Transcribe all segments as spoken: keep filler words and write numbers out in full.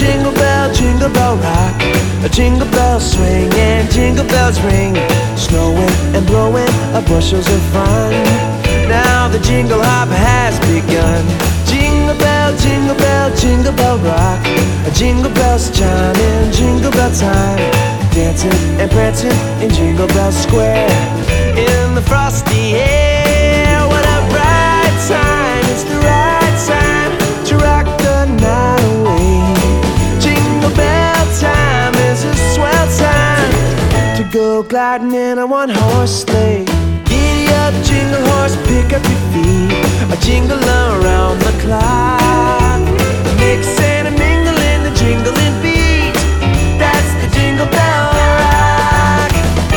jingle bell, jingle bell rock. A jingle bell swing and jingle bells ring. Snowing and blowing a bushels of fun. Now the jingle hop has begun. Jingle bell, jingle bell, jingle bell rock. A jingle bells chiming, jingle bell time. Dancing and prancing in Jingle Bell Square. In the frosty air, what a bright time. It's the right time to rock the night away. Jingle bell time is a swell time to go gliding in a one-horse sleigh. Giddy up, jingle horse, pick up your feet. A jingle around the clock. Mix and a mingle in the jingling beat. That's the Jingle Bell Rock.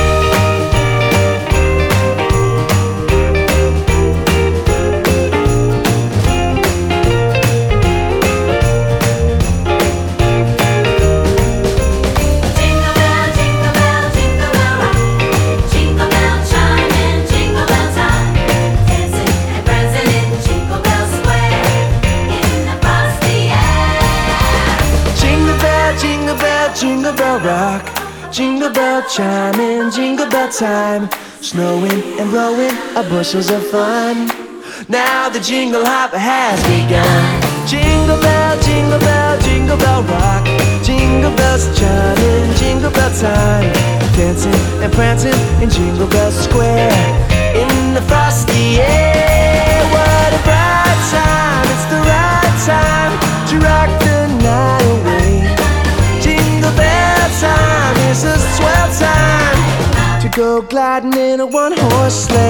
Jingle bell, jingle bell, jingle bell rock. Jingle bell chiming, jingle bell time. Dancing and prancing in Jingle Bell Square. In the frosty air. Jingle bell, jingle bell, jingle bell rock. Jingle bell chiming, jingle bell time. Snowing and blowing a bushels of fun. Now the jingle hop has begun. Jingle bell, jingle bell, jingle bell rock. Jingle bells chiming, jingle bell time. Dancing and prancing in Jingle Bell Square. In the frosty air, what a bright time. It's the right time to rock the night away. Jingle bell time is a swell time to go gliding in a one-horse sleigh.